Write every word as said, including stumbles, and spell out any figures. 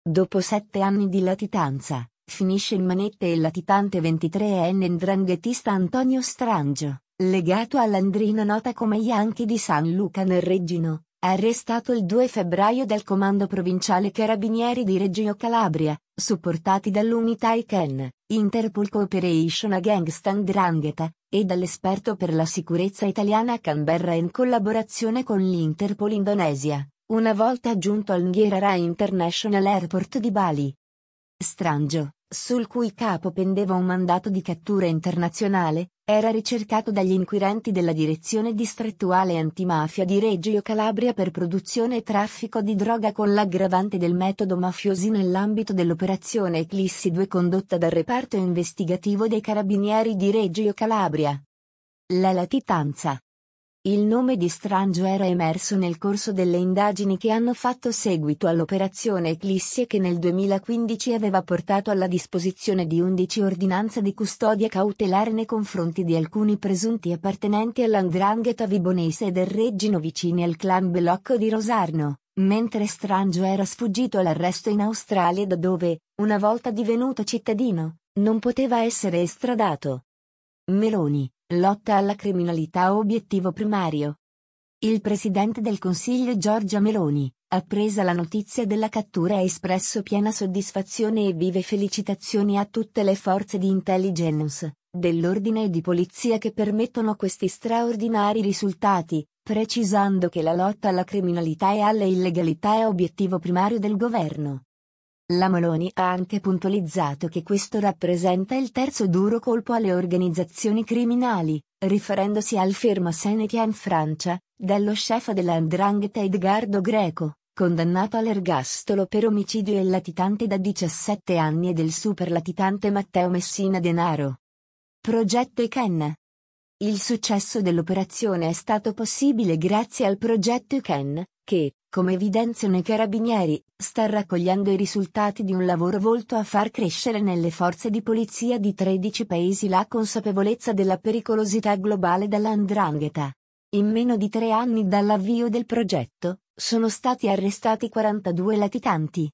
Dopo sette anni di latitanza, finisce in manette il latitante ventitreenne 'ndranghetista Antonio Strangio, legato all'Andrina nota come Yankee di San Luca nel Reggino, arrestato il due febbraio dal Comando Provinciale Carabinieri di Reggio Calabria, supportati dall'unità I C E N, Interpol Cooperation Against 'Ndrangheta, e dall'esperto per la sicurezza italiana a Canberra in collaborazione con l'Interpol Indonesia, una volta giunto al Ngurah Rai International Airport di Bali. Strangio, sul cui capo pendeva un mandato di cattura internazionale, era ricercato dagli inquirenti della Direzione Distrettuale Antimafia di Reggio Calabria per produzione e traffico di droga con l'aggravante del metodo mafiosi nell'ambito dell'operazione Eclissi due condotta dal reparto investigativo dei Carabinieri di Reggio Calabria. La latitanza. Il nome di Strangio era emerso nel corso delle indagini che hanno fatto seguito all'operazione Eclissi e che nel duemilaquindici aveva portato alla disposizione di undici ordinanze di custodia cautelare nei confronti di alcuni presunti appartenenti all'Ndrangheta Vibonese e del Reggino vicini al clan Belocco di Rosarno, mentre Strangio era sfuggito all'arresto in Australia da dove, una volta divenuto cittadino, non poteva essere estradato. Meloni, lotta alla criminalità obiettivo primario. Il Presidente del Consiglio Giorgia Meloni, appresa la notizia della cattura ha espresso piena soddisfazione e vive felicitazioni a tutte le forze di intelligence, dell'ordine e di polizia che permettono questi straordinari risultati, precisando che la lotta alla criminalità e alle illegalità è obiettivo primario del governo. La Meloni ha anche puntualizzato che questo rappresenta il terzo duro colpo alle organizzazioni criminali, riferendosi al fermo Senetien in Francia, dello chef della 'Ndrangheta Edgardo Greco, condannato all'ergastolo per omicidio e latitante da diciassette anni e del super latitante Matteo Messina Denaro. Progetto I C E N. Il successo dell'operazione è stato possibile grazie al progetto I C E N, che, come evidenziano i carabinieri, sta raccogliendo i risultati di un lavoro volto a far crescere nelle forze di polizia di tredici paesi la consapevolezza della pericolosità globale della 'Ndrangheta. In meno di tre anni dall'avvio del progetto, sono stati arrestati quarantadue latitanti,